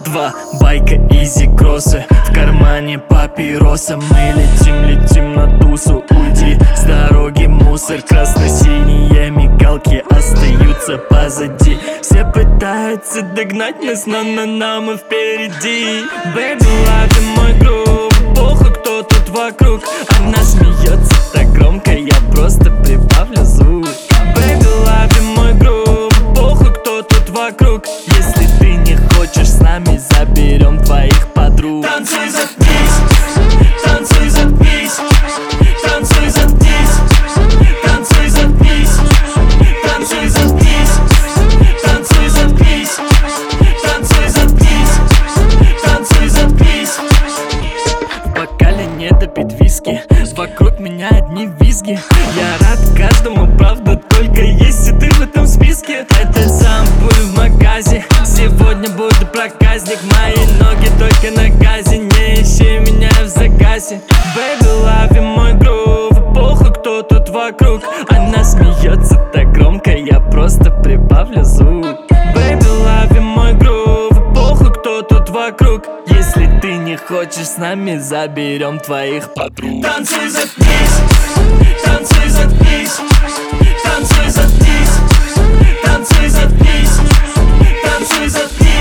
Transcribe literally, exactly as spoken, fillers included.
два, байка, изи кроссы, в кармане папироса. Мы летим, летим на тусу, уйди с дороги, мусор. Красно-синие мигалки остаются позади. Все пытаются догнать нас, но на нам и впереди. Бэйби, лови мой грув, похуй, кто тут вокруг. Она смеется так громко, я просто прибавлю звук. Бэйби, лови мой грув, похуй, кто тут вокруг. Если ты не хочешь с нами, заберем твоих подруг. Танцуй, заткнись, танцуй, заткнись, танцуй, заткнись, танцуй, заткнись, танцуй, заткнись, танцуй, заткнись, танцуй, заткнись, танцуй, заткнись. В бокале не допить виски, вокруг меня одни визги. Я рад каждому, правда, только если ты в этом списке. Это сампуль в магазе, сегодня буду проказник. Мои ноги только на газе, не ищи меня в загасе. Бэйби, лови мой грув, похуй, кто тут вокруг. Она смеется так громко, я просто прибавлю звук. Бэйби, лови мой грув, похуй, кто тут вокруг. Если ты не хочешь с нами, заберем твоих подруг. Танцуй, заткнись, танцуй, заткнись, танцуй, заткнись, танцуй, заткнись, танцуй, заткнись.